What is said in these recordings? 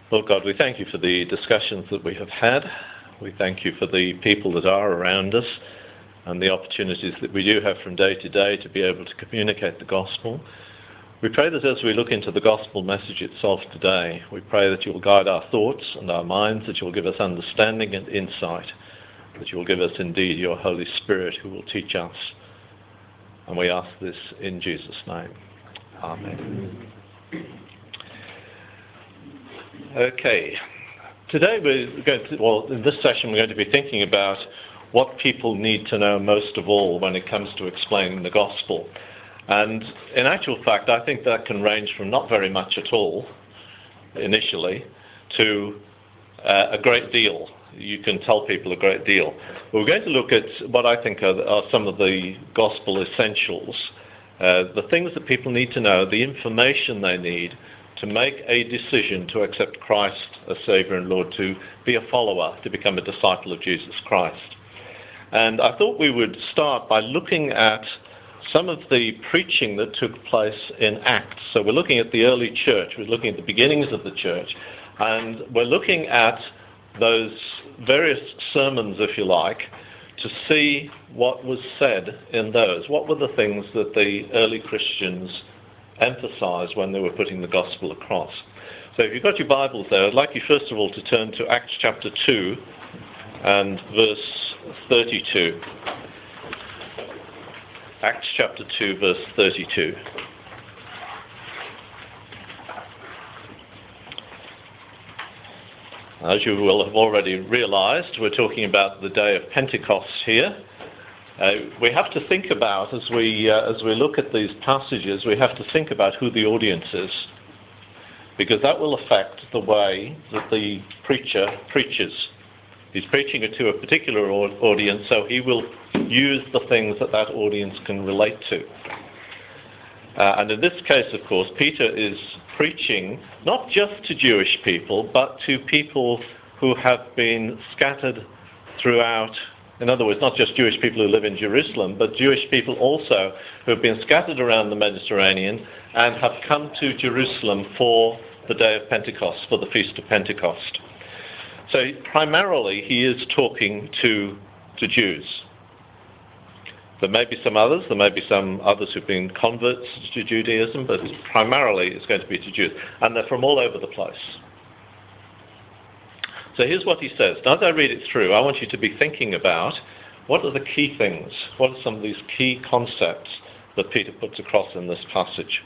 Lord God, we thank you for the discussions that we have had. We thank you for the people that are around us and the opportunities that we do have from day to day to be able to communicate the gospel. We pray that as we look into the gospel message itself today, we pray that you will guide our thoughts and our minds, that you will give us understanding and insight, that you will give us indeed your Holy Spirit who will teach us. And we ask this in Jesus' name. Amen. Okay. Today in this session we're going to be thinking about what people need to know most of all when it comes to explaining the gospel. And in actual fact, I think that can range from not very much at all, initially, to a great deal. You can tell people a great deal. We're going to look at what I think are some of the gospel essentials, the things that people need to know, the information they need to make a decision to accept Christ as Saviour and Lord, to be a follower, to become a disciple of Jesus Christ. And I thought we would start by looking at some of the preaching that took place in Acts. So we're looking at the early church, we're looking at the beginnings of the church, and we're looking at those various sermons, if you like, to see what was said in those. What were the things that the early Christians emphasized when they were putting the gospel across? So if you've got your Bibles there, I'd like you first of all to turn to Acts chapter 2 and verse 32. Acts chapter 2 verse 32. As you will have already realized, we're talking about the day of Pentecost here. We have to think about, as we look at these passages, we have to think about who the audience is, because that will affect the way that the preacher preaches. He's preaching it to a particular audience, so he will use the things that that audience can relate to. And in this case, of course, Peter is preaching not just to Jewish people, but to people who have been scattered throughout. In other words, not just Jewish people who live in Jerusalem, but Jewish people also who have been scattered around the Mediterranean and have come to Jerusalem for the day of Pentecost, for the Feast of Pentecost. So primarily he is talking to Jews. There may be some others who've been converts to Judaism, but primarily it's going to be to Jews. And they're from all over the place. So here's what he says. Now, as I read it through, I want you to be thinking about what are the key things, what are some of these key concepts that Peter puts across in this passage.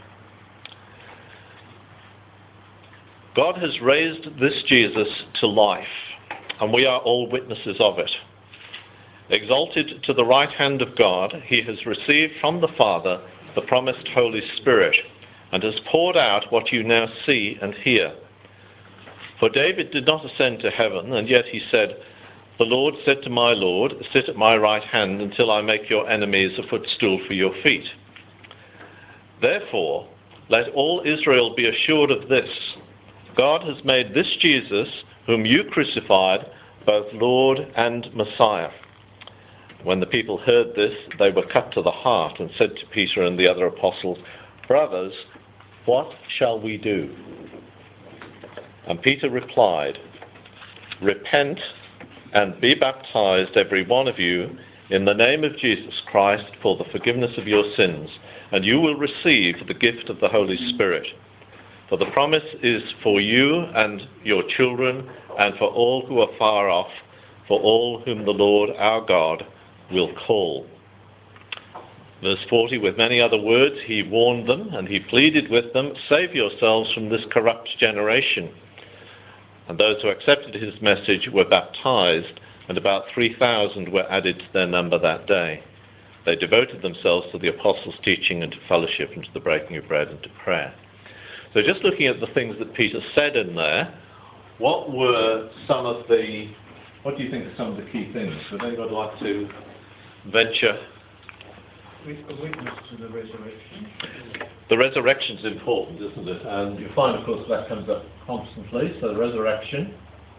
God has raised this Jesus to life, and we are all witnesses of it. Exalted to the right hand of God, he has received from the Father the promised Holy Spirit, and has poured out what you now see and hear. For David did not ascend to heaven, and yet he said, "The Lord said to my Lord, sit at my right hand until I make your enemies a footstool for your feet." Therefore, let all Israel be assured of this: God has made this Jesus, whom you crucified, both Lord and Messiah. When the people heard this, they were cut to the heart and said to Peter and the other apostles, "Brothers, what shall we do?" And Peter replied, "Repent and be baptized, every one of you, in the name of Jesus Christ for the forgiveness of your sins, and you will receive the gift of the Holy Spirit. For the promise is for you and your children, and for all who are far off, for all whom the Lord our God will call." Verse 40, with many other words he warned them, and he pleaded with them, "Save yourselves from this corrupt generation." And those who accepted his message were baptized, and about 3,000 were added to their number that day. They devoted themselves to the apostles' teaching and to fellowship and to the breaking of bread and to prayer. So just looking at the things that Peter said in there, what do you think are some of the key things? Would anybody like to venture? A witness to the resurrection. The resurrection's important, isn't it? And you find, of course, that comes up constantly, so the resurrection.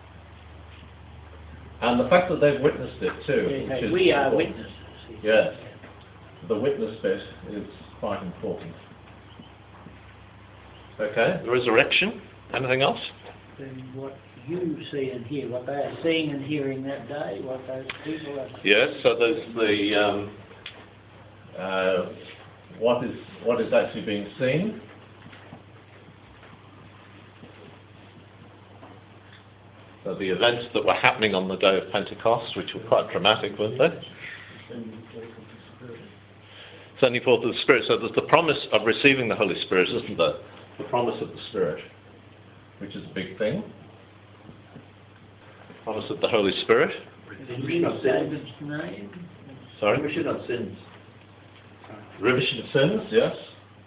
And the fact that they've witnessed it too. Yes, we are witnesses. Yes. The witness bit is quite important. Okay, the resurrection. Anything else? than what you see and hear, what they are seeing and hearing that day, what those people are. Yes, so there's the what is actually being seen. So the events that were happening on the day of Pentecost, which were quite dramatic, weren't they? Sending forth of the Spirit. So there's the promise of receiving the Holy Spirit, isn't there? The promise of the Spirit, which is a big thing. Promise of the Holy Spirit. Remission of David's name. Sorry? Remission of sins. Remission of sins, yes.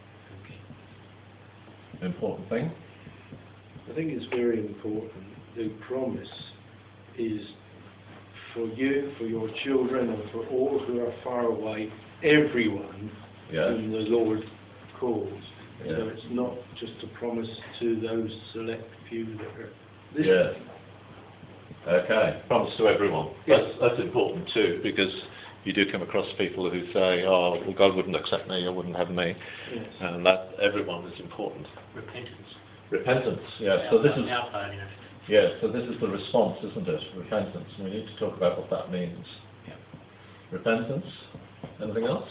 Important thing. I think it's very important. The promise is for you, for your children, and for all who are far away, everyone whom the Lord calls. Yeah. So it's not just a promise to those select few that are listening. Yeah. Okay. Promise to everyone. Yes. That's important too, because you do come across people who say, "Oh, well, God wouldn't accept me, or wouldn't have me," Yes. and that everyone is important. Repentance. Repentance. Yes. So this is Our part in it. yes. So this is the response, isn't it? Repentance. We need to talk about what that means. Yeah. Repentance. Anything else?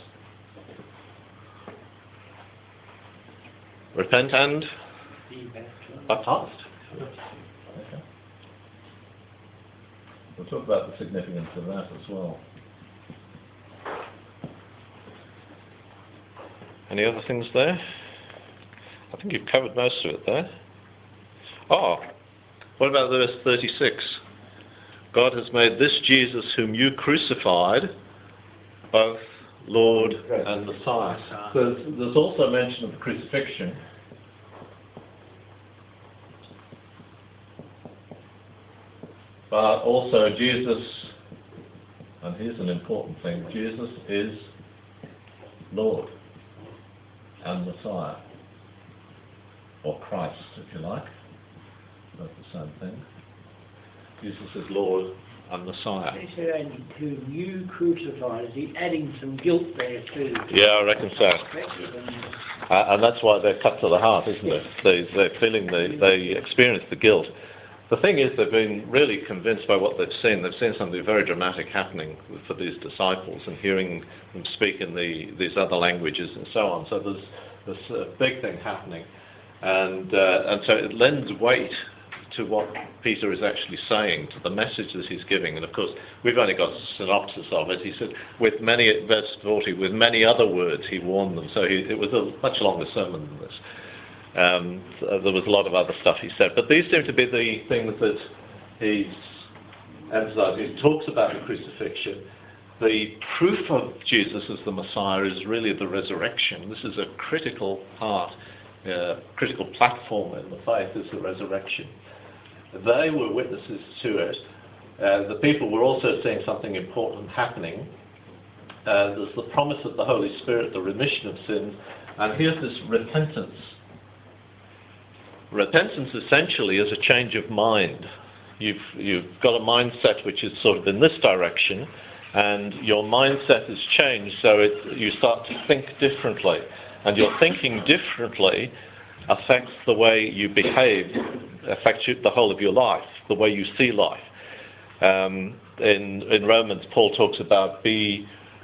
Repent and Be baptized. baptized. Okay. We'll talk about the significance of that as well. Any other things there? I think you've covered most of it there. Oh, what about verse 36? God has made this Jesus whom you crucified both Lord and Messiah. So there's also mention of the crucifixion. But also Jesus, and here's an important thing, Jesus is Lord and Messiah, or Christ, if you like. Both the same thing. Jesus is Lord and Messiah. He said, "And whom you crucified." Is he adding some guilt there too? Yeah, I reckon so. And that's why they're cut to the heart, isn't it? They're feeling they experience the guilt. The thing is, they've been really convinced by what they've seen. They've seen something very dramatic happening for these disciples, and hearing them speak in these other languages and so on. So there's a big thing happening, and so it lends weight to what Peter is actually saying, to the message that he's giving. And of course, we've only got a synopsis of it. He said, verse 40, with many other words he warned them. So it was a much longer sermon than this. There was a lot of other stuff he said. But these seem to be the things that he's emphasizing. He talks about the crucifixion. The proof of Jesus as the Messiah is really the resurrection. This is a critical part, critical platform in the faith, is the resurrection. They were witnesses to it. The people were also seeing something important happening. There's the promise of the Holy Spirit, the remission of sins, and here's this repentance. Repentance essentially is a change of mind. You've got a mindset which is sort of in this direction, and your mindset has changed, so you start to think differently. And your thinking differently affects the way you behave, affects the whole of your life, the way you see life. In Romans, Paul talks about be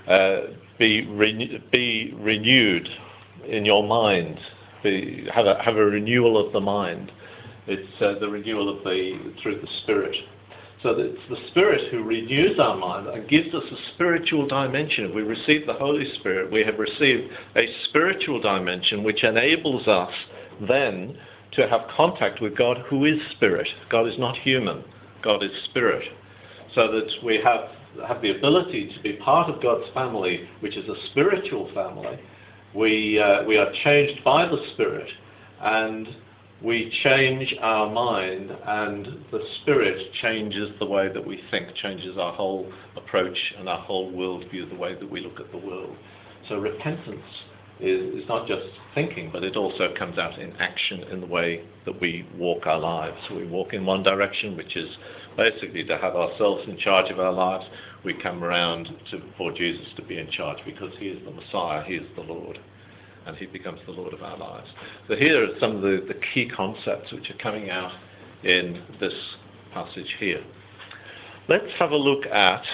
renewed in your mind. Have a renewal of the mind. It's the renewal through the Spirit. So it's the Spirit who renews our mind and gives us a spiritual dimension. If we receive the Holy Spirit, we have received a spiritual dimension which enables us then to have contact with God, who is Spirit. God is not human. God is Spirit. So that we have the ability to be part of God's family, which is a spiritual family. We are changed by the Spirit, and we change our mind, and the Spirit changes the way that we think, changes our whole approach and our whole worldview, the way that we look at the world. So repentance is not just thinking, but it also comes out in action in the way that we walk our lives. We walk in one direction, which is basically to have ourselves in charge of our lives. We come around for Jesus to be in charge, because he is the Messiah, he is the Lord, and he becomes the Lord of our lives. So here are some of the key concepts which are coming out in this passage here. Let's have a look at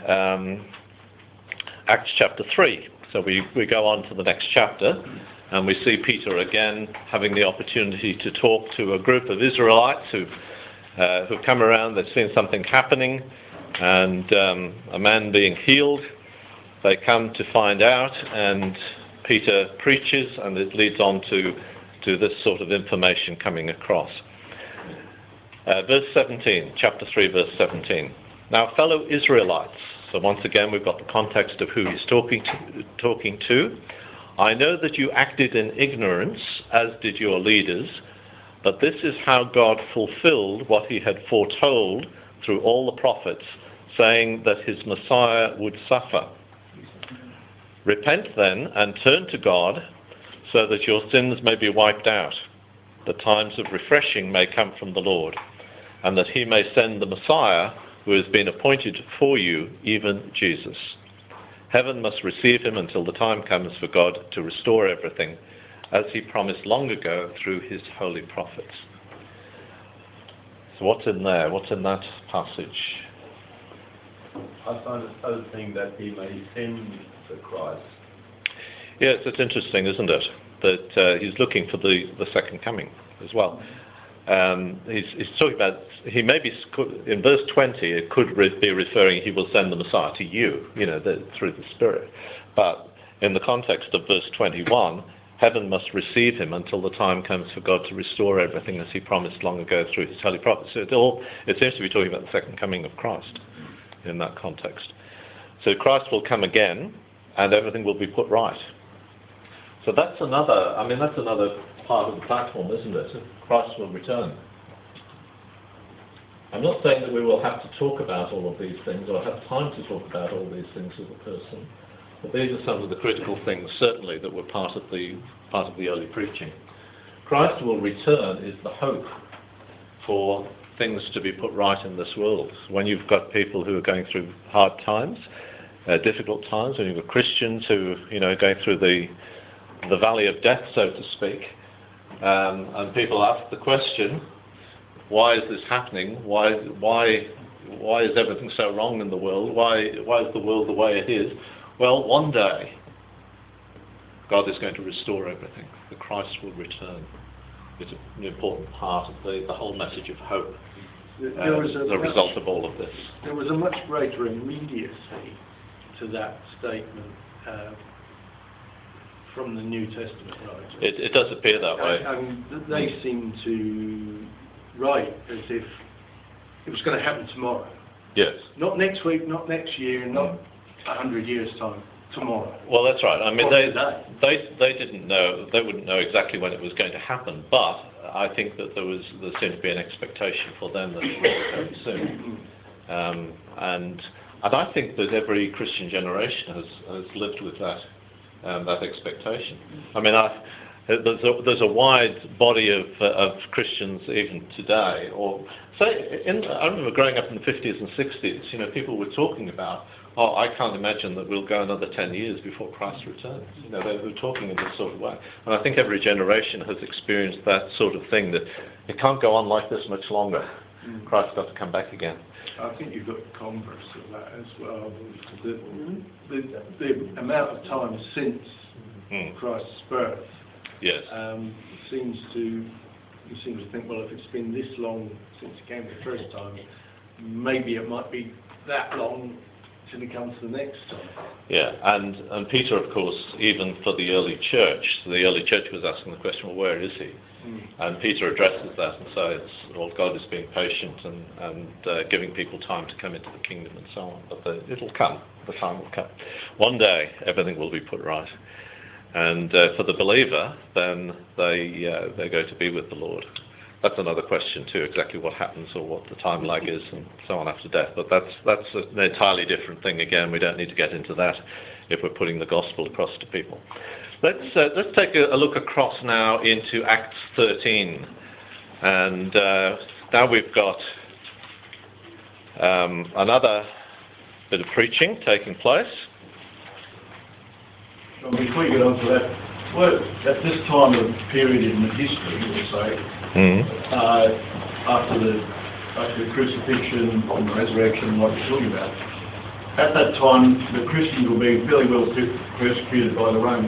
Acts chapter 3. So we go on to the next chapter, and we see Peter again having the opportunity to talk to a group of Israelites who've come around. They've seen something happening, and a man being healed. They come to find out, and Peter preaches, and it leads on to this sort of information coming across. Verse 17, chapter 3, verse 17. Now, fellow Israelites, so once again we've got the context of who he's talking to. I know that you acted in ignorance, as did your leaders, but this is how God fulfilled what he had foretold through all the prophets, saying that his Messiah would suffer. Repent then and turn to God, so that your sins may be wiped out, that times of refreshing may come from the Lord, and that he may send the Messiah who has been appointed for you, even Jesus. Heaven must receive him until the time comes for God to restore everything, as he promised long ago through his holy prophets. So what's in there? What's in that passage? I find it hoping that he may send the Christ. Yes, it's interesting, isn't it? That he's looking for the second coming as well. He's talking about, he maybe, in verse 20, it could be referring, he will send the Messiah to you, through the Spirit. But in the context of verse 21, heaven must receive him until the time comes for God to restore everything as he promised long ago through his holy prophets. So it seems to be talking about the second coming of Christ in that context. So Christ will come again, and everything will be put right. So that's another part of the platform, isn't it? Christ will return. I'm not saying that we will have to talk about all of these things or have time to talk about all these things with a person, but these are some of the critical things, certainly, that were part of the early preaching. Christ will return is the hope for things to be put right in this world. When you've got people who are going through hard times, difficult times, when you've got Christians who going through the valley of death, so to speak, and people ask the question, why is this happening? Why is everything so wrong in the world? Why is the world the way it is? Well, one day, God is going to restore everything. The Christ will return. It's an important part of the whole message of hope as a result of all of this. There was a much greater immediacy to that statement from the New Testament writers. It does appear that way. And they seem to write as if it was going to happen tomorrow. Yes. Not next week, not next year, not 100 years' time. Tomorrow. Well, that's right. I mean, they didn't know. They wouldn't know exactly when it was going to happen, but I think that there seemed to be an expectation for them that it would come soon. And I think that every Christian generation has lived with that expectation. I mean, there's a wide body of Christians even today. Or say, I remember growing up in the 50s and 60s. People were talking about, I can't imagine that we'll go another 10 years before Christ returns. They were talking in this sort of way. And I think every generation has experienced that sort of thing, that it can't go on like this much longer. Christ's got to come back again. I think you've got the converse of that as well. The amount of time since Christ's birth, yes, you seem to think, well, if it's been this long since he came the first time, maybe it might be that long till he comes the next time. Yeah, and Peter, of course, even for the early church was asking the question, well, where is he? And Peter addresses that and says, well, God is being patient and giving people time to come into the kingdom and so on. But it'll come. The time will come. One day, everything will be put right. And for the believer, then they go to be with the Lord. That's another question too, exactly what happens or what the time lag is and so on after death. But that's an entirely different thing. Again, we don't need to get into that if we're putting the gospel across to people. Let's take a look across now into Acts 13. And now we've got another bit of preaching taking place. Well, before you get on to that, well, at this time of period in the history, we'll say, after the crucifixion and the resurrection, what you're talking about. At that time, the Christians were being fairly well persecuted by the Romans.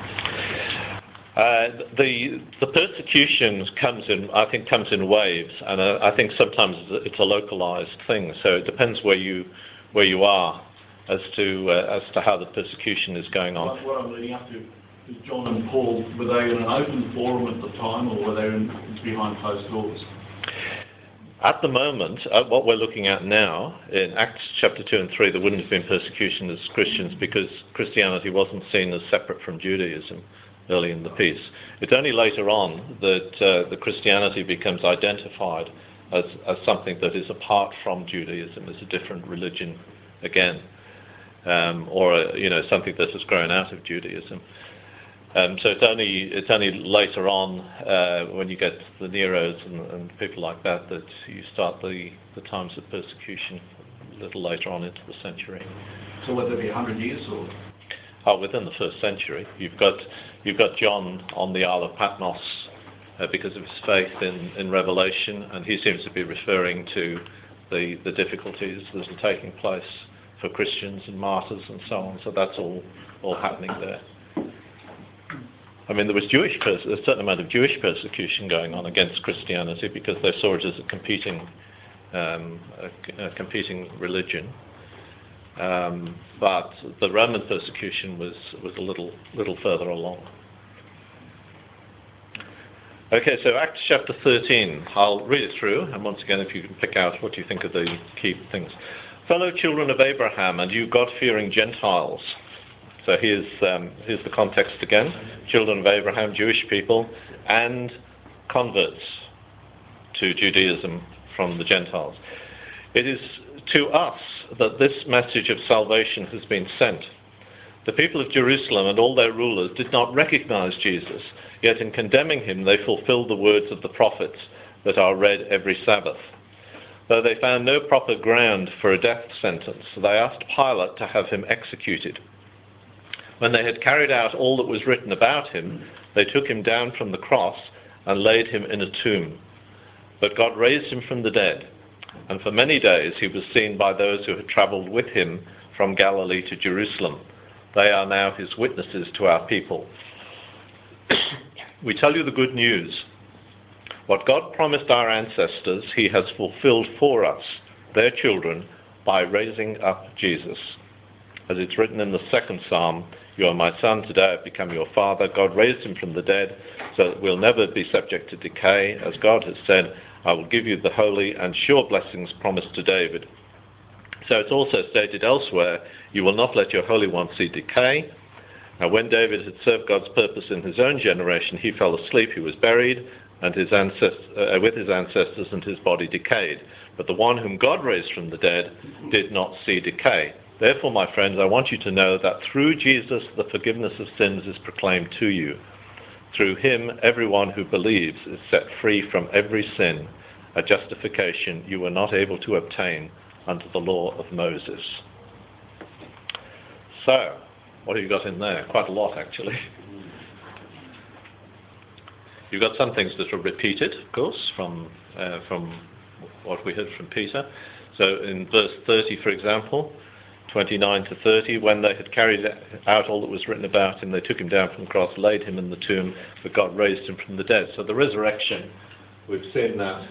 The persecution comes in waves, and I think sometimes it's a localized thing. So it depends where you are as to how the persecution is going on. What I'm leading up to is John and Paul. Were they in an open forum at the time, or were they behind closed doors? At the moment, what we're looking at now, in Acts chapter 2 and 3, there wouldn't have been persecution as Christians because Christianity wasn't seen as separate from Judaism early in the piece. It's only later on that the Christianity becomes identified as something that is apart from Judaism, as a different religion again, or something that has grown out of Judaism. So it's only later on when you get the Neros and people like that you start the times of persecution a little later on into the century. So would there be 100 years or? Oh, within the first century, you've got John on the Isle of Patmos because of his faith in Revelation, and he seems to be referring to the difficulties that are taking place for Christians and martyrs and so on. So that's all happening there. I mean, there was a certain amount of Jewish persecution going on against Christianity because they saw it as a competing religion. But the Roman persecution was a little further along. Okay, so Acts chapter 13. I'll read it through, and once again, if you can pick out what you think are the key things. Fellow children of Abraham, and you God-fearing Gentiles. So here's the context again. Children of Abraham, Jewish people, and converts to Judaism from the Gentiles. It is to us that this message of salvation has been sent. The people of Jerusalem and all their rulers did not recognize Jesus, yet in condemning him they fulfilled the words of the prophets that are read every Sabbath. Though they found no proper ground for a death sentence, they asked Pilate to have him executed. When they had carried out all that was written about him, they took him down from the cross and laid him in a tomb. But God raised him from the dead, and for many days he was seen by those who had travelled with him from Galilee to Jerusalem. They are now his witnesses to our people. We tell you the good news. What God promised our ancestors, he has fulfilled for us, their children, by raising up Jesus. As it's written in the second Psalm, you are my son, today I've become your father. God raised him from the dead, so that we'll never be subject to decay. As God has said, I will give you the holy and sure blessings promised to David. So it's also stated elsewhere, you will not let your Holy One see decay. Now when David had served God's purpose in his own generation, he fell asleep, he was buried, and with his ancestors, and his body decayed. But the one whom God raised from the dead did not see decay. Therefore, my friends, I want you to know that through Jesus the forgiveness of sins is proclaimed to you. Through him, everyone who believes is set free from every sin, a justification you were not able to obtain under the law of Moses. So, what have you got in there? Quite a lot, actually. You've got some things that are repeated, of course, from what we heard from Peter. So in verse 30, for example, 29 to 30, when they had carried out all that was written about him, they took him down from the cross, laid him in the tomb, but God raised him from the dead. So the resurrection, we've seen that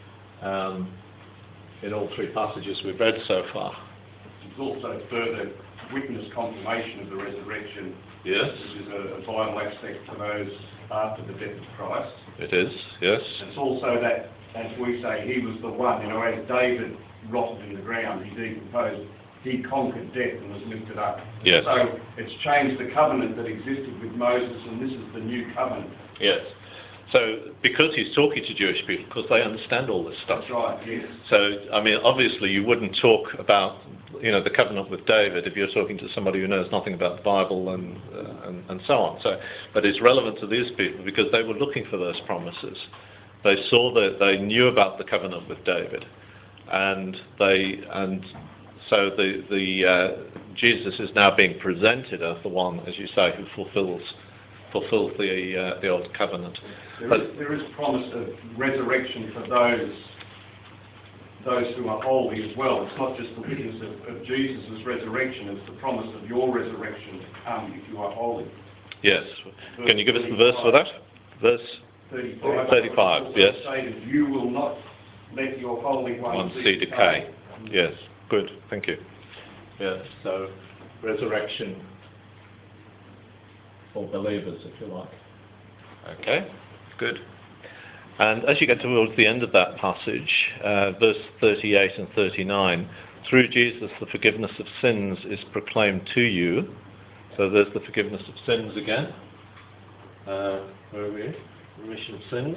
in all three passages we've read so far. There's also further witness confirmation of the resurrection, Yes. which is a vital aspect for those after the death of Christ. It is, yes. It's also that, as we say, he was the one, as David rotted in the ground, he decomposed, he conquered death and was lifted up. Yes. So it's changed the covenant that existed with Moses, and this is the new covenant. Yes. So because he's talking to Jewish people, because they understand all this stuff. That's right, yes. So, I mean, obviously you wouldn't talk about, the covenant with David if you're talking to somebody who knows nothing about the Bible and so on. So, but it's relevant to these people because they were looking for those promises. They saw that they knew about the covenant with David, so Jesus is now being presented as the one, as you say, who fulfills fulfills the old covenant. There is promise of resurrection for those who are holy as well. It's not just the witness of Jesus' resurrection, it's the promise of your resurrection to come if you are holy. Yes. Can you give us the verse for that? Verse 35, yes. Stated, you will not let your Holy One see decay. Yes, good, thank you. Yes, so resurrection for believers, if you like. Okay, good. And as you get towards the end of that passage, verse 38 and 39, through Jesus the forgiveness of sins is proclaimed to you. So there's the forgiveness of sins again. Where are we? Remission of sins.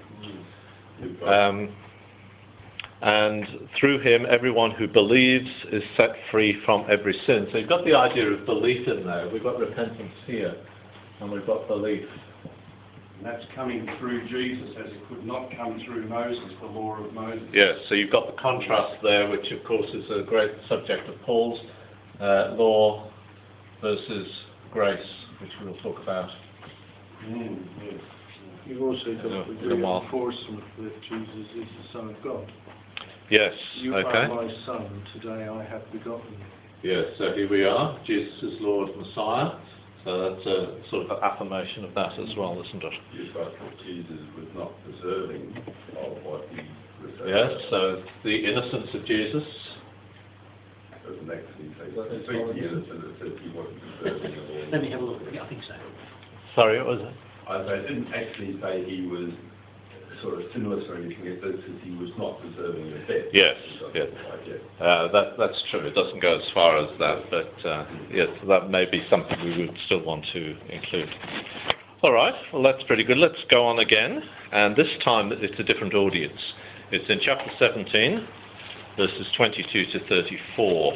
And through him, everyone who believes is set free from every sin. So you've got the idea of belief in there. We've got repentance here, and we've got belief. And that's coming through Jesus, as it could not come through Moses, the law of Moses. Yes, so you've got the contrast there, which of course is a great subject of Paul's, law versus grace, which we'll talk about. Yes. You've also got the reinforcement that Jesus is the Son of God. Yes, You okay. are my Son, today I have begotten you. Yes, so here we are, Jesus is Lord Messiah. So that's a sort of an affirmation of that as well, isn't it? Yes, but Jesus was not deserving of what he was. Yes, so the innocence of Jesus. Doesn't actually say the innocent, it says he wasn't deserving of all. Let me have a look. Yeah, I think so. Sorry, what was it? I didn't actually say he was sort of sinless or anything. It says he was not deserving of death. Yes, yes. That's true. It doesn't go as far as that, but yes, that may be something we would still want to include. All right, well, that's pretty good. Let's go on again, and this time it's a different audience. It's in chapter 17, verses 22 to 34.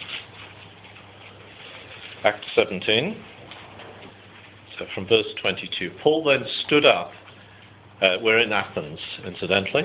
Acts 17. So from verse 22, Paul then stood up. We're in Athens, incidentally,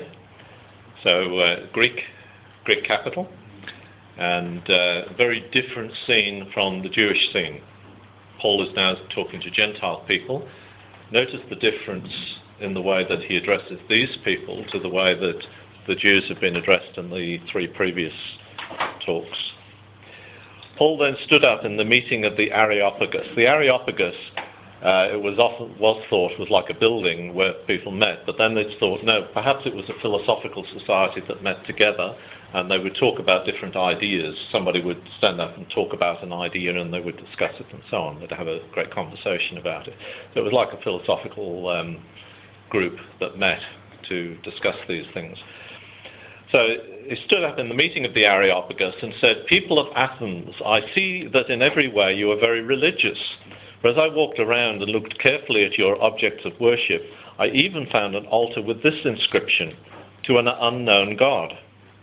so Greek capital, and very different scene from the Jewish scene. Paul is now talking to Gentile people. Notice the difference in the way that he addresses these people to the way that the Jews have been addressed in the three previous talks. Paul then stood up in the meeting of the Areopagus. The Areopagus it was thought was like a building where people met, but then they thought, no, perhaps it was a philosophical society that met together, and they would talk about different ideas. Somebody would stand up and talk about an idea, and they would discuss it and so on. They'd have a great conversation about it. So it was like a philosophical group that met to discuss these things. So he stood up in the meeting of the Areopagus and said, "People of Athens, I see that in every way you are very religious. For as I walked around and looked carefully at your objects of worship, I even found an altar with this inscription, 'To an unknown God.'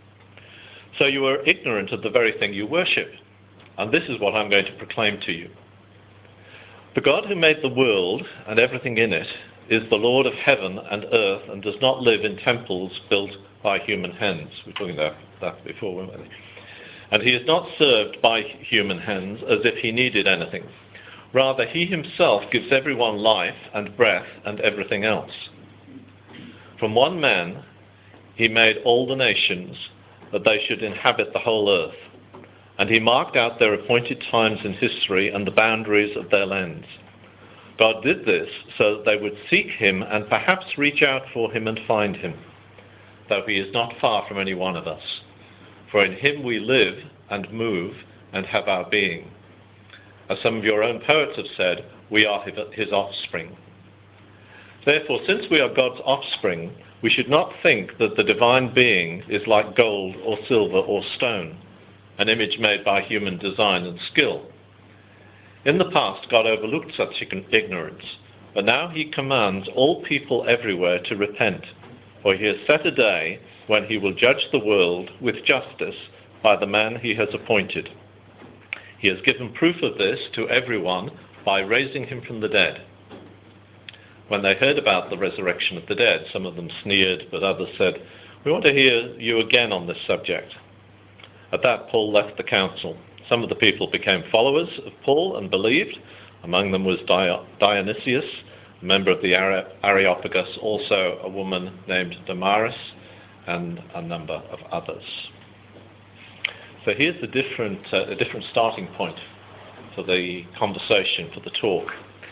So you are ignorant of the very thing you worship, and this is what I'm going to proclaim to you. The God who made the world and everything in it is the Lord of heaven and earth and does not live in temples built by human hands." We were talking about that before, weren't we? "And he is not served by human hands as if he needed anything. Rather, he himself gives everyone life and breath and everything else. From one man, he made all the nations that they should inhabit the whole earth. And he marked out their appointed times in history and the boundaries of their lands. God did this so that they would seek him and perhaps reach out for him and find him, though he is not far from any one of us. For in him we live and move and have our being. As some of your own poets have said, we are his offspring. Therefore, since we are God's offspring, we should not think that the divine being is like gold or silver or stone, an image made by human design and skill. In the past, God overlooked such ignorance, but now he commands all people everywhere to repent, for he has set a day when he will judge the world with justice by the man he has appointed. He has given proof of this to everyone by raising him from the dead." When they heard about the resurrection of the dead, some of them sneered, but others said, "We want to hear you again on this subject." At that, Paul left the council. Some of the people became followers of Paul and believed, Among them was Dionysius, a member of the Areopagus, also a woman named Damaris, and a number of others. So here's a different starting point for the conversation, for the talk.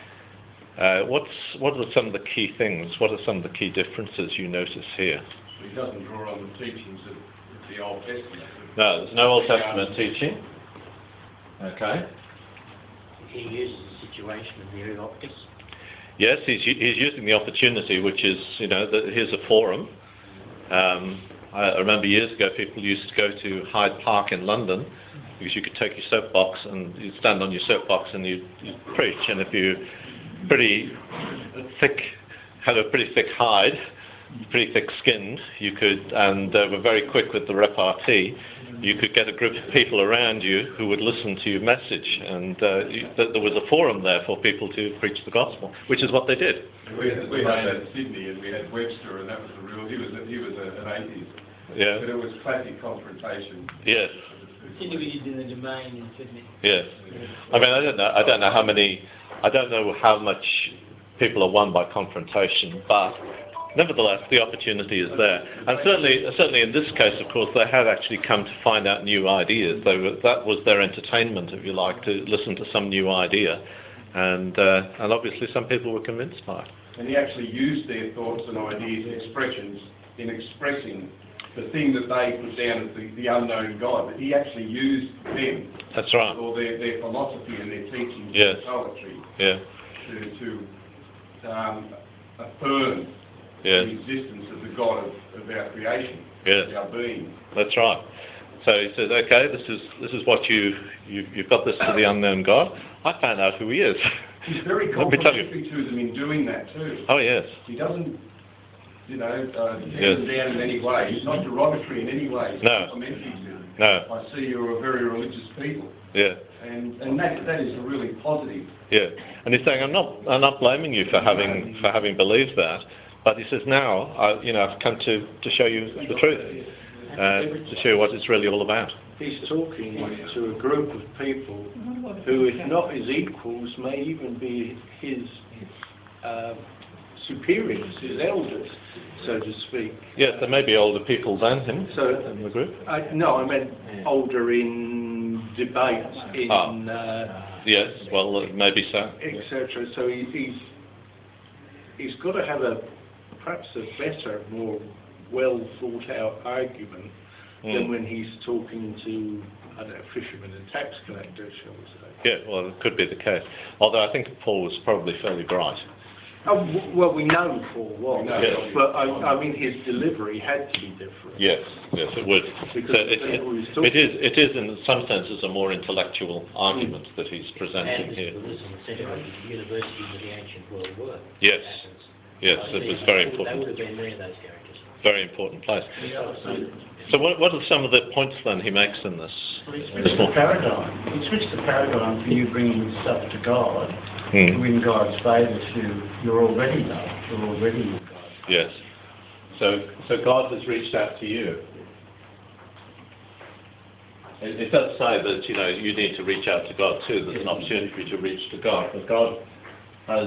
What are some of the key things? What are some of the key differences you notice here? He doesn't draw on the teachings of the Old Testament. No, there's no Old Testament teaching. Okay. He uses the situation of the Areopagus. Yes, he's using the opportunity, which is, here's a forum. I remember years ago people used to go to Hyde Park in London because you could take your soapbox and you'd stand on your soapbox and you'd preach. And if you had a pretty thick hide, pretty thick-skinned, you could, and were very quick with the repartee, you could get a group of people around you who would listen to your message, and there was a forum there for people to preach the gospel, which is what they did. We had that in Sydney, and we had Webster, and that was the real. He was an atheist. Yeah. But it was classic confrontation. Yes. Sydney we did in the Domain in Sydney. Yes. I mean, I don't know how much people are won by confrontation, but nevertheless, the opportunity is there. And certainly in this case, of course, they had actually come to find out new ideas. That was their entertainment, if you like, to listen to some new idea. And obviously some people were convinced by it. And he actually used their thoughts and ideas and expressions in expressing the thing that they put down as the unknown God. But he actually used them. That's right. Or their philosophy and their teachings Yes. and poetry. Yeah. To affirm Yes. the existence of the God of our creation, Yes. our being. That's right. So he says, okay, this is what you've got this to the unknown God. I found out who he is. He's very Let me tell you. complimentary to them in doing that too. Oh yes. He doesn't, tear Yes. them down in any way. He's not derogatory in any way. He's No. complimentary to them. No. I see you're a very religious people. Yeah. And that is really positive. Yeah. And he's saying, I'm not blaming you for having believed that, but he says now, I've come to show you the truth, to show you what it's really all about. He's talking to a group of people who, if not his equals, may even be his superiors, his elders, so to speak. Yes, there may be older people than him in the group. No, I meant older in debate, in... Yes, well, maybe so. Etc. So he's got to have perhaps a better, more well thought out argument than when he's talking to, I don't know, fishermen and tax collectors, shall we say. Yeah, well, it could be the case. Although I think Paul was probably fairly bright. Oh, well, we know Paul was, Yes. but I mean his delivery had to be different. Yes, it would. Because So it is in some senses a more intellectual argument that he's presenting And here. this is essentially the universities of the ancient world were. Yes. Athens. Yes, So it was they very would important. have been there, those characters. Very important place. So what are some of the points then he makes in this? Well, he switched the paradigm. He switched the paradigm for you bringing stuff to God, to win God's favour you're already loved, you're already in God. Yes. So God has reached out to you. It does say that you need to reach out to God too. There's an opportunity for you to reach to God, but God has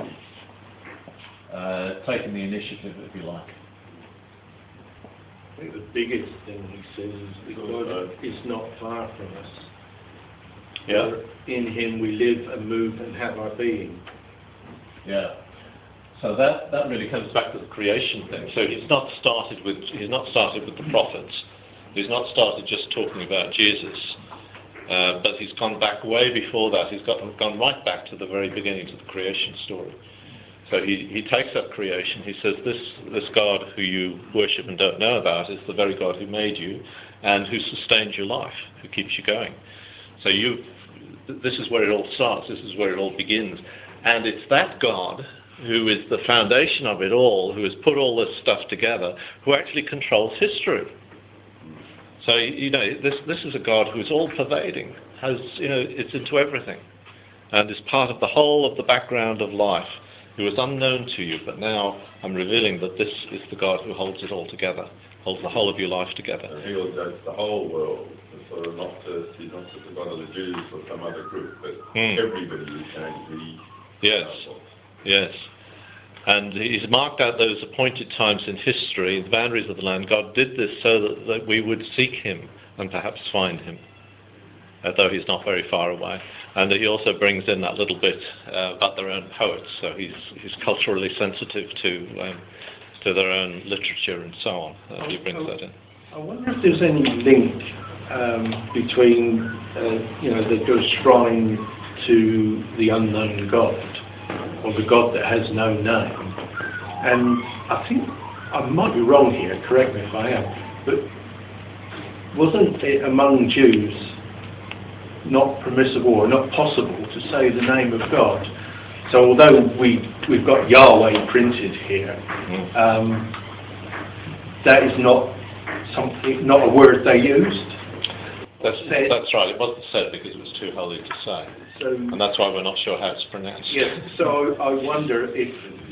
taken the initiative, if you like. I think the biggest thing he says is that God is not far from us. Yeah. In him we live and move and have our being. Yeah. So that really comes back to the creation thing. So he's not started with the prophets. He's not started just talking about Jesus, but he's gone back way before that. He's gone right back to the very beginning, to the creation story. So he takes up creation. He says this God who you worship and don't know about is the very God who made you and who sustains your life, who keeps you going. So this is where it all starts. This is where it all begins. And it's that God who is the foundation of it all, who has put all this stuff together, who actually controls history. So, this is a God who is all-pervading, it's into everything, and is part of the whole of the background of life, who is unknown to you, but now I'm revealing that this is the God who holds it all together, holds the whole of your life together. And he holds the whole world, the sort of not just the God of the Jews or some other group, but everybody is going to be powerful. Yes. And he's marked out those appointed times in history, the boundaries of the land. God did this so that we would seek him and perhaps find him, though he's not very far away. And he also brings in that little bit about their own poets, so he's culturally sensitive to their own literature and so on. He brings that in. I wonder if there's any link between, the shrine to the unknown God, or the God that has no name. And I think, I might be wrong here, correct me if I am, but wasn't it among Jews not permissible or not possible to say the name of God? So although we've got Yahweh printed here, that is not a word they used. That's right. It wasn't said because it was too holy to say, and that's why we're not sure how it's pronounced. Yes. So I wonder if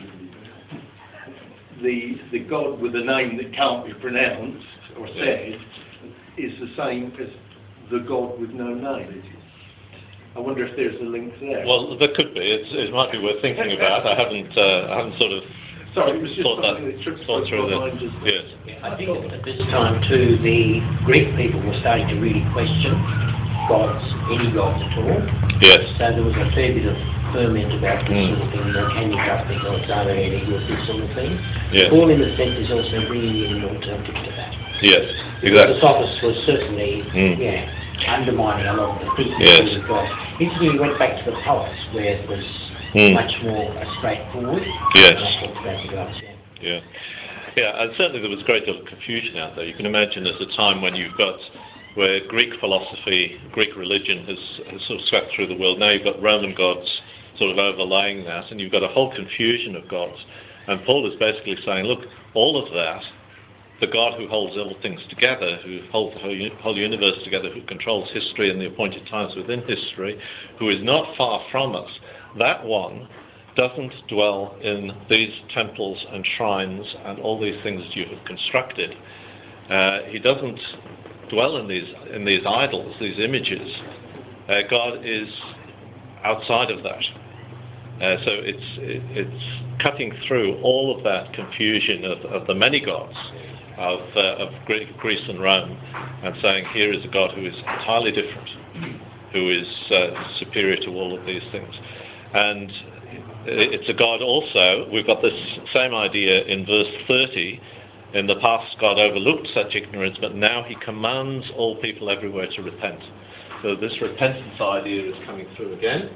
the God with a name that can't be pronounced or said is the same as the God with no name. I wonder if there's a link there. Well, there could be. It might be worth thinking about. I haven't sort of Sorry, it was just something that tripped my mind. Yes. I think at this time too, the Greek people were starting to really question any gods at all. Yes. So there was a fair bit of ferment about this sort of thing, can you trust the gods, are there any good, this sort of thing. Yes. Paul in a sense is also bringing in an alternative to that. Yes, exactly. The sophists were certainly, undermining a lot of the principles of God. Incidentally, we went back to the poets where it was much more straightforward. Yes. And I talked about the gods, Yeah, and certainly there was a great deal of confusion out there. You can imagine there's a time when where Greek philosophy, Greek religion has sort of swept through the world. Now you've got Roman gods sort of overlaying that, and you've got a whole confusion of gods. And Paul is basically saying, look, all of that, the God who holds all things together, who holds the whole universe together, who controls history and the appointed times within history, who is not far from us, that one doesn't dwell in these temples and shrines and all these things that you have constructed. He doesn't dwell in these idols, these images. God is outside of that. So it's cutting through all of that confusion of the many gods of Greece and Rome, and saying here is a God who is entirely different, who is superior to all of these things. And it's a God also, we've got this same idea in verse 30. In the past, God overlooked such ignorance, but now he commands all people everywhere to repent. So this repentance idea is coming through again,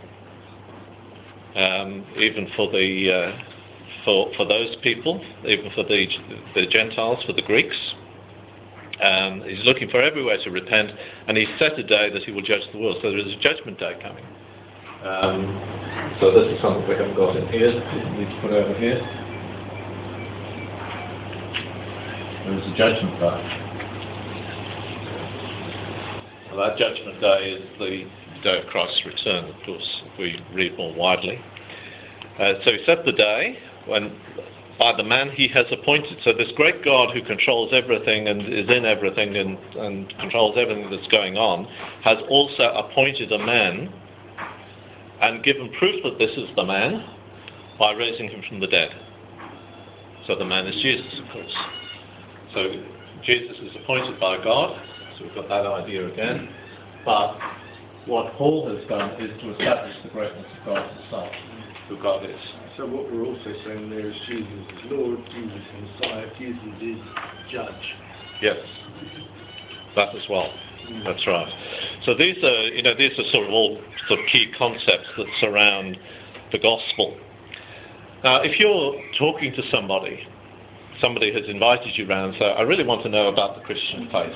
even for for those people, even for the Gentiles, for the Greeks. He's looking for everywhere to repent, and he's set a day that he will judge the world. So there is a judgment day coming. So this is something we haven't got in here. We need to put over here. There is a judgment day. And that judgment day is the day of Christ's return, of course, if we read more widely. So he set the day when, by the man he has appointed. So this great God who controls everything and is in everything and controls everything that's going on, has also appointed a man and given proof that this is the man by raising him from the dead. So the man is Jesus, of course. So Jesus is appointed by God, so we've got that idea again. But what Paul has done is to establish the greatness of God himself, who God is. So what we're also saying there is Jesus is Lord, Jesus is Messiah, Jesus is Judge. Yes, that as well. That's right. So these are sort of all sort of key concepts that surround the gospel. Now, if you're talking to somebody has invited you around, so I really want to know about the Christian faith.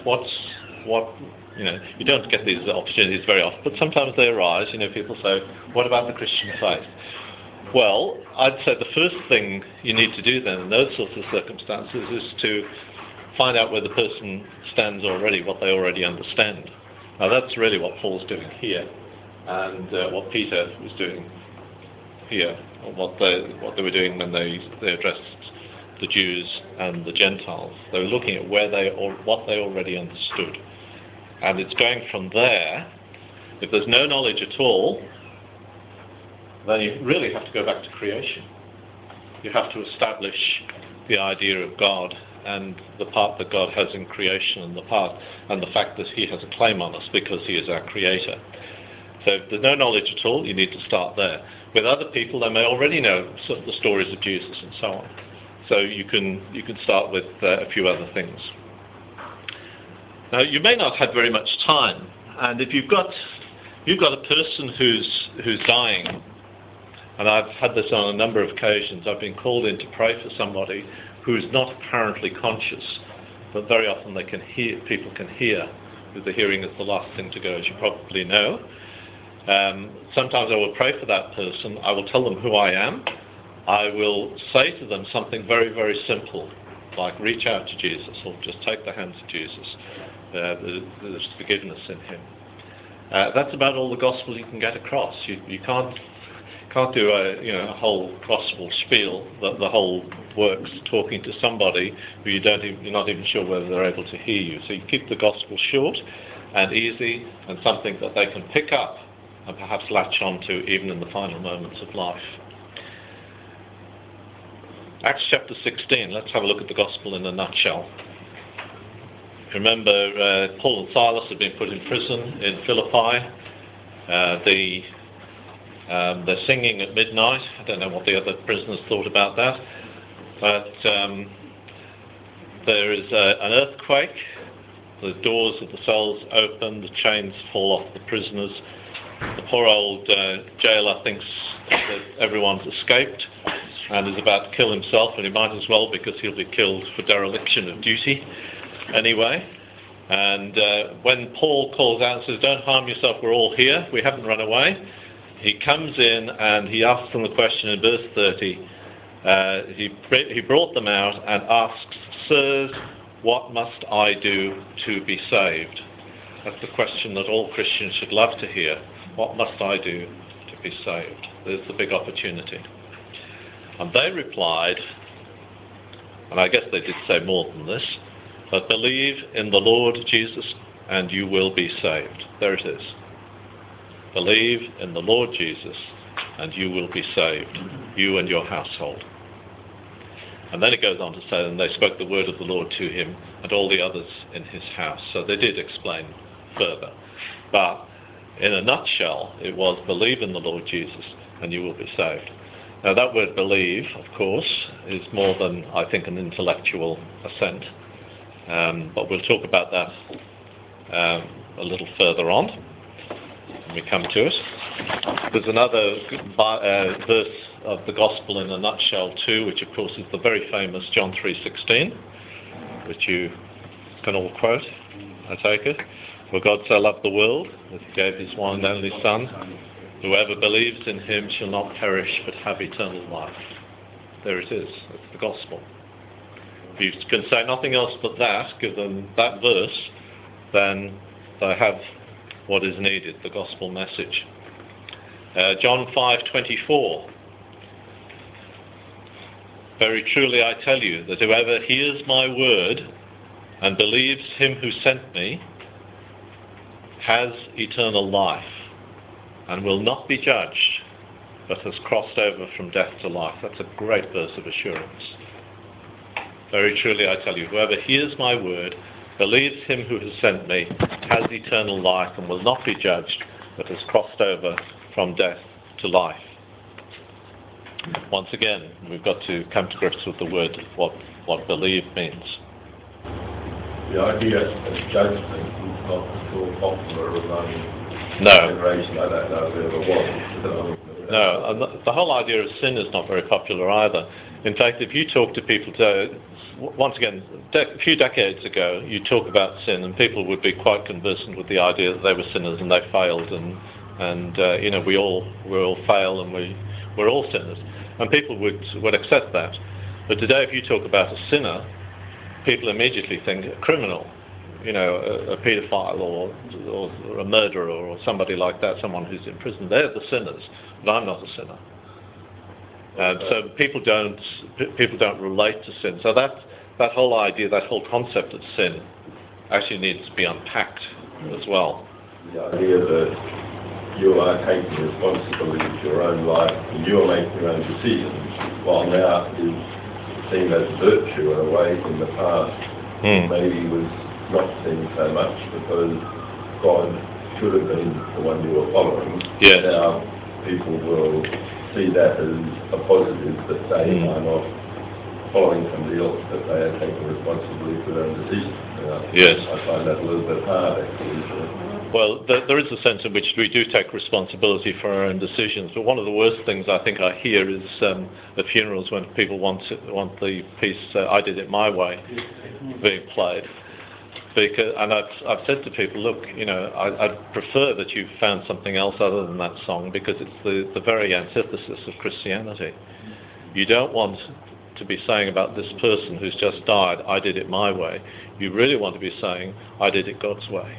You don't get these opportunities very often, but sometimes they arise. People say, what about the Christian faith? Well, I'd say the first thing you need to do then in those sorts of circumstances is to find out where the person stands already, what they already understand. Now that's really what Paul's doing here, and what Peter was doing here, or what they were doing when they addressed the Jews and the Gentiles. They were looking at what they already understood, And it's going from there. If there's no knowledge at all, then you really have to go back to creation. You have to establish the idea of God and the part that God has in creation, and the fact that he has a claim on us because he is our creator. So if there's no knowledge at all, you need to start there. With other people, they may already know the stories of Jesus and so on. So you can start with a few other things. Now, you may not have very much time, and if you've got a person who's dying, and I've had this on a number of occasions, I've been called in to pray for somebody who's not apparently conscious, but very often people can hear, because the hearing is the last thing to go, as you probably know. Sometimes I will pray for that person. I will tell them who I am. I will say to them something very, very simple, like reach out to Jesus, or just take the hands of Jesus. There's forgiveness in him. That's about all the gospel you can get across. You can't do a whole gospel spiel, the whole works talking to somebody who you're not even sure whether they're able to hear you. So you keep the gospel short and easy, and something that they can pick up and perhaps latch onto even in the final moments of life. Acts chapter 16, let's have a look at the gospel in a nutshell. Remember, Paul and Silas had been put in prison in Philippi. They're singing at midnight. I don't know what the other prisoners thought about that. But there is an earthquake. The doors of the cells open. The chains fall off the prisoners. The poor old jailer thinks that everyone's escaped and is about to kill himself, and he might as well, because he'll be killed for dereliction of duty anyway. And when Paul calls out and says, "Don't harm yourself, we're all here, we haven't run away," he comes in and he asks them the question in verse 30. He brought them out and asks, "Sirs, what must I do to be saved?" That's the question that all Christians should love to hear. What must I do to be saved? There's the big opportunity. And they replied, and I guess they did say more than this, but believe in the Lord Jesus and you will be saved. There it is. Believe in the Lord Jesus and you will be saved, you and your household. And then it goes on to say, and they spoke the word of the Lord to him and all the others in his house. So they did explain further. But in a nutshell, it was believe in the Lord Jesus and you will be saved. Now that word believe, of course, is more than, I think, an intellectual assent. But we'll talk about that a little further on when we come to it. There's another verse of the gospel in a nutshell too, which of course is the very famous John 3:16, which you can all quote, I take it. For God so loved the world that he gave his one and only Son. Whoever believes in him shall not perish but have eternal life. There it is. It's the gospel. If you can say nothing else but that, give them that verse, then they have what is needed, the gospel message. John 5:24. Very truly I tell you that whoever hears my word and believes him who sent me has eternal life and will not be judged, but has crossed over from death to life. That's a great verse of assurance. Very truly I tell you, whoever hears my word, believes him who has sent me, has eternal life and will not be judged, but has crossed over from death to life. Once again, we've got to come to grips with the word, what believe means. The idea of judgment is not at all popular among No. generation. I don't know if it ever was. No, and the whole idea of sin is not very popular either. In fact, if you talk to people once again, a few decades ago, you talk about sin and people would be quite conversant with the idea that they were sinners and they failed and we all fail and we're all sinners. And people would accept that. But today, if you talk about a sinner, people immediately think a criminal, a paedophile or a murderer or somebody like that, someone who's in prison. They're the sinners, but I'm not a sinner. So people don't relate to sin. So that whole idea, that whole concept of sin, actually needs to be unpacked as well. The idea that you are taking responsibility for your own life and you are making your own decisions, while now is seen as virtue in a way in the past maybe was not seen so much because God should have been the one you were following. Yes. Now people will see that as a positive, that they are not following somebody else, that they are taking responsibility for their own decisions. Yes. I find that a little bit hard actually. Well, there is a sense in which we do take responsibility for our own decisions, but one of the worst things I think I hear is at funerals when people want the piece "I Did It My Way" being played. And I've said to people, look, I'd prefer that you found something else other than that song, because it's the very antithesis of Christianity. You don't want to be saying about this person who's just died, "I did it my way." You really want to be saying, "I did it God's way."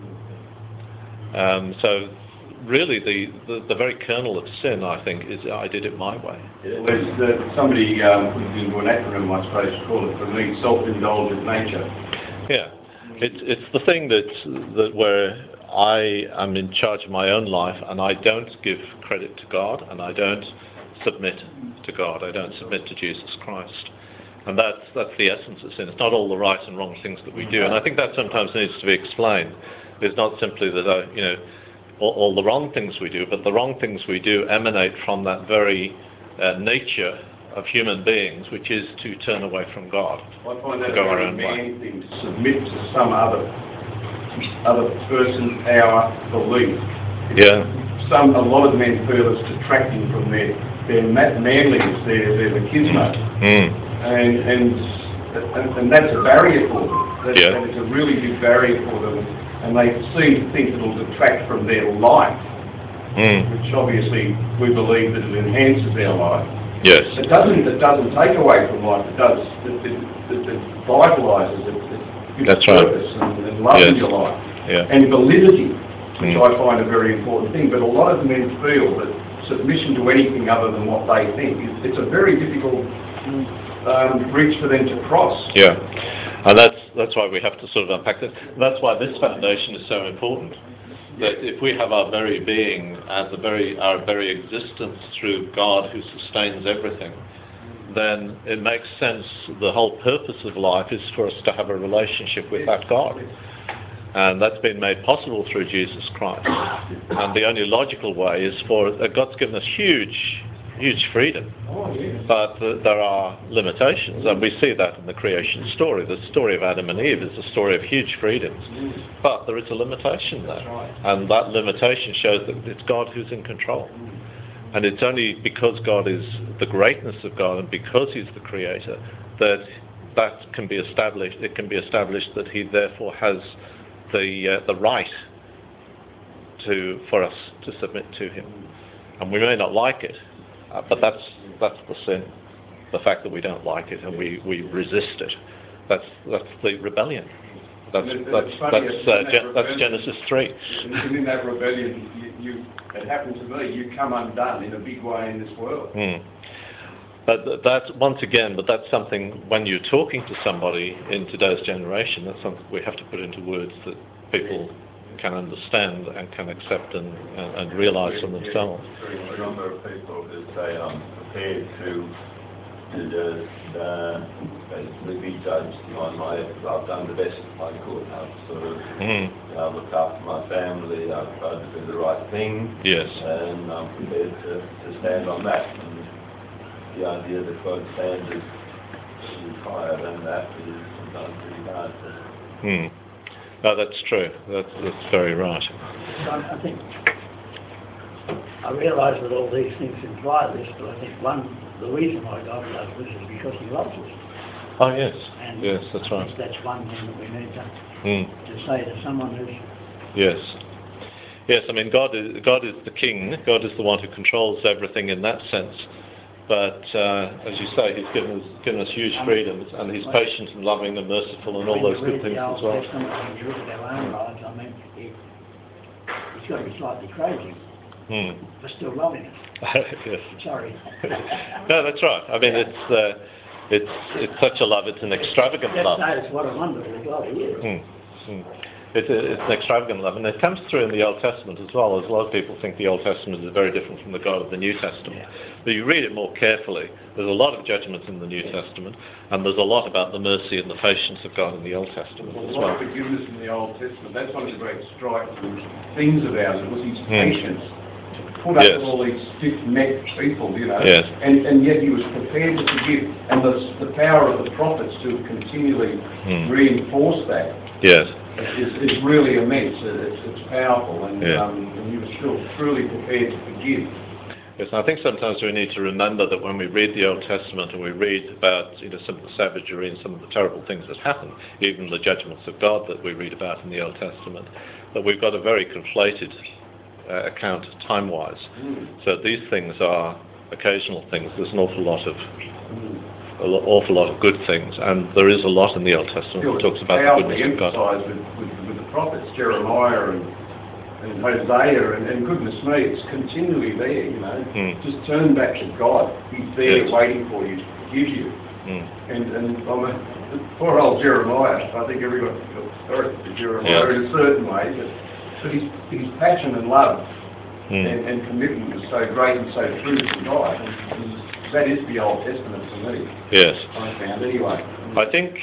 So really the very kernel of sin, I think, is "I did it my way." Somebody put it into an acronym, I suppose you call it, for me, self-indulgent nature. Yeah, it's the thing that where I am in charge of my own life and I don't give credit to God and I don't submit to God. I don't submit to Jesus Christ. And that's the essence of sin. It's not all the right and wrong things that we do. And I think that sometimes needs to be explained. It's not simply that, all the wrong things we do, but the wrong things we do emanate from that very nature of human beings, which is to turn away from God. I find that to go a very our own way. man thing, to submit to some other person, our belief. Yeah. A lot of men feel it's detracting from their manliness, their machismo. And that's a barrier for them. That is a really big barrier for them. And they seem to think it'll detract from their life, which obviously we believe that it enhances our life. Yes. It doesn't take away from life. It does. It vitalises it. Gives That's right. purpose and love in your life. Yeah. And validity, which I find a very important thing. But a lot of men feel that submission to anything other than what they think, it's a very difficult bridge for them to cross. Yeah. And that's why we have to sort of unpack that. That's why this foundation is so important. That if we have our very being and our very existence through God who sustains everything, then it makes sense. The whole purpose of life is for us to have a relationship with that God. And that's been made possible through Jesus Christ. And the only logical way is God's given us huge freedom. But there are limitations, and we see that in the creation story. The story of Adam and Eve is a story of huge freedoms. But there is a limitation there. And that limitation shows that it's God who's in control. And it's only because God is the greatness of God and because he's the creator that can be established. It can be established that he therefore has the right for us to submit to him. And we may not like it, but that's the sin, the fact that we don't like it and we resist it. That's the rebellion. That's Genesis 3. And in that rebellion, it happened to me. You come undone in a big way in this world. But that's something when you're talking to somebody in today's generation. That's something we have to put into words that people can understand and can accept and realise for themselves. A number of people who say I'm prepared to just basically be judged on I've done the best I could. I've sort of looked after my family. I've tried to do the right thing. Yes. And I'm prepared to stand on that. And the idea that God's standard is higher than that is sometimes pretty hard to. No, that's true. That's very right. I think I realise that all these things imply this, but I think the reason why God does this is because he loves us. Oh yes, and yes, that's right. That's one thing that we need to say to someone who's... Yes, I mean God is the king. God is the one who controls everything in that sense. But as you say, he's given us huge freedoms, and he's patient and loving and merciful and all those good things as well. When you look at our own lives, I mean, he's got to be slightly crazy for still loving us. Yes. Sorry. No, that's right. I mean, it's such a love. It's an extravagant love. That's what a wonderful God he is. It's an extravagant love, and it comes through in the Old Testament as well, as a lot of people think the Old Testament is very different from the God of the New Testament. But you read it more carefully, there's a lot of judgment in the New Testament, and there's a lot about the mercy and the patience of God in the Old Testament as well. A lot of forgiveness in the Old Testament. That's one of the great striking things about it, was his patience. To put up with all these stiff-necked people, you know, and yet he was prepared to forgive. And the power of the prophets to continually reinforce that. Is really immense. It's powerful, and he was still truly prepared to forgive. Yes, and I think sometimes we need to remember that when we read the Old Testament and we read about some of the savagery and some of the terrible things that happen, even the judgments of God that we read about in the Old Testament, that we've got a very conflated account time-wise. So these things are occasional things. There's an awful lot of good things, and there is a lot in the Old Testament that talks about the goodness of God. With the prophets, Jeremiah and Hosea, and goodness me, it's continually there, you know. Just turn back to God. He's there waiting for you to forgive you. And poor old Jeremiah, I think everyone feels sorry for Jeremiah in a certain way, but his passion and love and commitment was so great and so true to God. And that is the Old Testament for me. Yes. I found anyway. I think,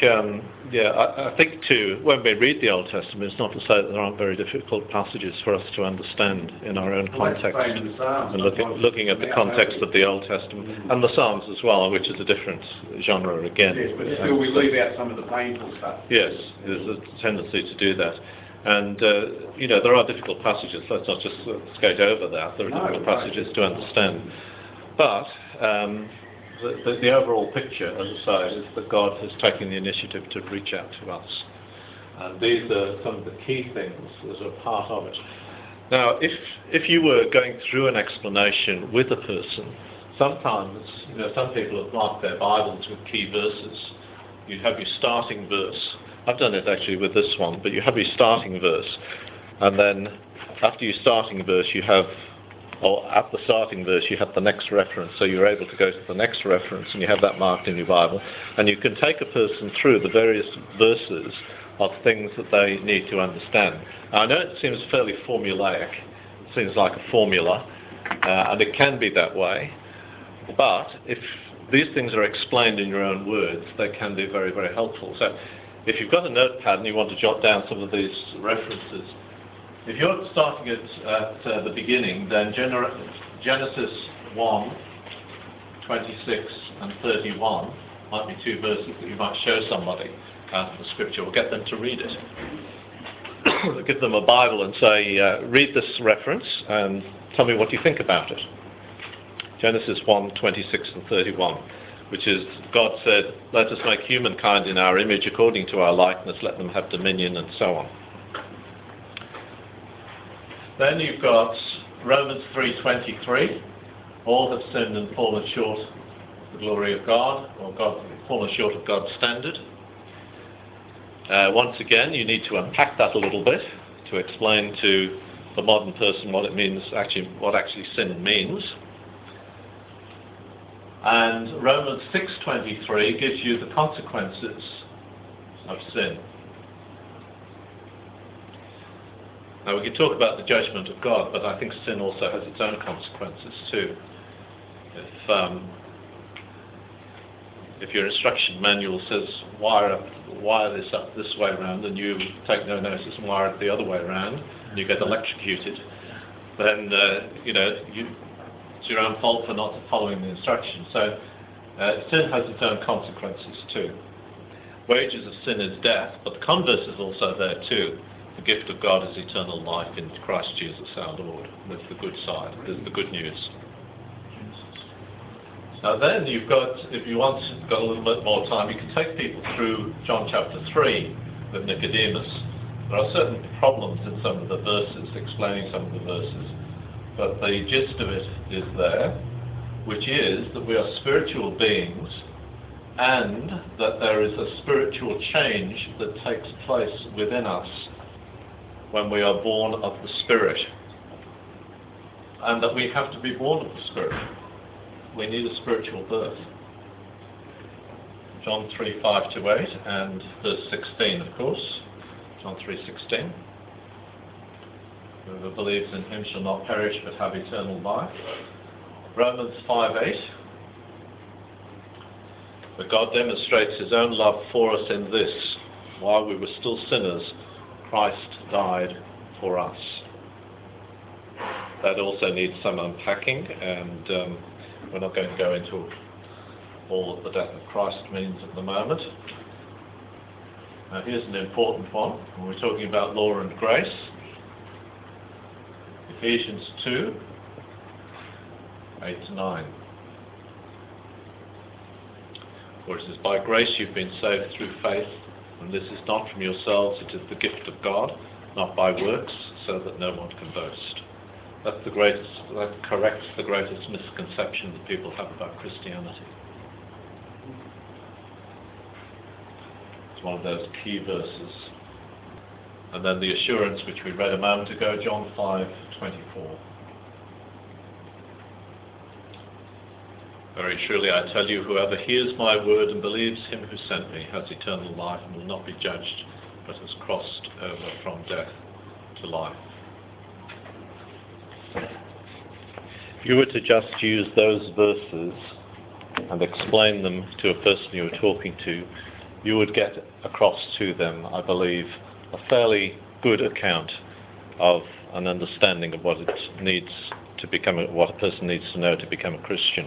I think too, when we read the Old Testament, it's not to say that there aren't very difficult passages for us to understand in our own context. And looking at the context of the Old Testament and the Psalms as well, which is a different genre again. Yes, but still we leave out some of the painful stuff. Yes, there's a tendency to do that. And, there are difficult passages. Let's not just skate over that. There are difficult passages to understand. But the overall picture, as I say, is that God has taken the initiative to reach out to us. And these are some of the key things as a part of it. Now, if you were going through an explanation with a person, sometimes, some people have marked their Bibles with key verses. You have your starting verse. I've done it actually with this one, but you have your starting verse. And then after your starting verse, at the starting verse, you have the next reference, so you're able to go to the next reference, and you have that marked in your Bible, and you can take a person through the various verses of things that they need to understand. Now, I know it seems fairly formulaic, it seems like a formula, and it can be that way, but if these things are explained in your own words, they can be very, very helpful. So if you've got a notepad and you want to jot down some of these references, if you're starting at the beginning, then Genesis 1, 26 and 31 might be two verses that you might show somebody out of the scripture, or get them to read it. Give them a Bible and say, read this reference and tell me what you think about it. Genesis 1, 26 and 31, which is, God said, let us make humankind in our image according to our likeness, let them have dominion, and so on. Then you've got Romans 3:23, all have sinned and fallen short of the glory of God, or fallen short of God's standard. Once again, you need to unpack that a little bit to explain to the modern person what it means, what actually sin means. And Romans 6:23 gives you the consequences of sin. Now, we can talk about the judgment of God, but I think sin also has its own consequences too. If your instruction manual says wire this up this way around, and you take no notice and wire it the other way around, and you get electrocuted, then it's your own fault for not following the instructions. So sin has its own consequences too. Wages of sin is death, but the converse is also there too. The gift of God is eternal life in Christ Jesus our Lord. That's the good side. There's the good news. Now then you've got, if you want, got a little bit more time, you can take people through John chapter 3 with Nicodemus. There are certain problems in some of the verses, explaining some of the verses, but the gist of it is there, which is that we are spiritual beings and that there is a spiritual change that takes place within us when we are born of the Spirit, and that we have to be born of the Spirit. We need a spiritual birth. John 3:5-8 and verse 16, of course. John 3:16. Whoever believes in him shall not perish but have eternal life. Romans 5:8. But God demonstrates his own love for us in this: while we were still sinners, Christ died for us. That also needs some unpacking, and we're not going to go into all that the death of Christ means at the moment. Now here's an important one when we're talking about law and grace. Ephesians 2:8-9. For it is by grace you've been saved through faith, and this is not from yourselves, it is the gift of God, not by works, so that no one can boast. That corrects the greatest misconception that people have about Christianity. It's one of those key verses. And then the assurance which we read a moment ago, John 5:24. Very truly I tell you, whoever hears my word and believes him who sent me has eternal life and will not be judged, but has crossed over from death to life. If you were to just use those verses and explain them to a person you were talking to, you would get across to them, I believe, a fairly good account of an understanding of what it needs to become, what a person needs to know to become a Christian.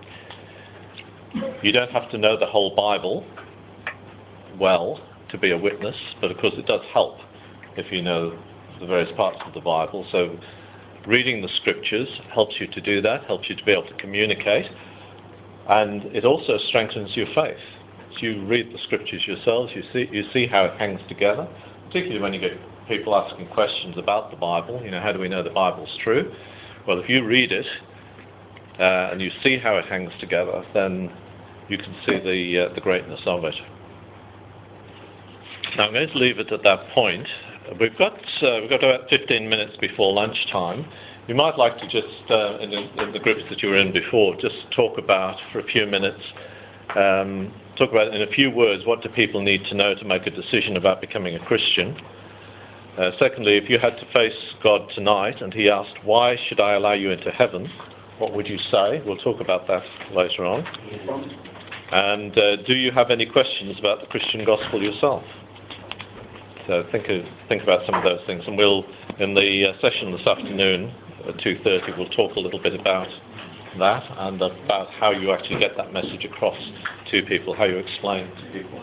You don't have to know the whole Bible well to be a witness, but of course it does help if you know the various parts of the Bible. So reading the scriptures helps you to do that, helps you to be able to communicate, and it also strengthens your faith. As you read the scriptures yourselves, you see how it hangs together, particularly when you get people asking questions about the Bible. You know, how do we know the Bible's true? Well, if you read it and you see how it hangs together, then you can see the greatness of it. Now I'm going to leave it at that point. We've got about 15 minutes before lunchtime. You might like to just, in the groups that you were in before, just talk about for a few minutes, talk about in a few words, what do people need to know to make a decision about becoming a Christian. Secondly, if you had to face God tonight and he asked, why should I allow you into heaven, what would you say? We'll talk about that later on. And do you have any questions about the Christian gospel yourself? So think about some of those things, and we'll, in the session this afternoon at 2:30, we'll talk a little bit about that and about how you actually get that message across to people, how you explain to people.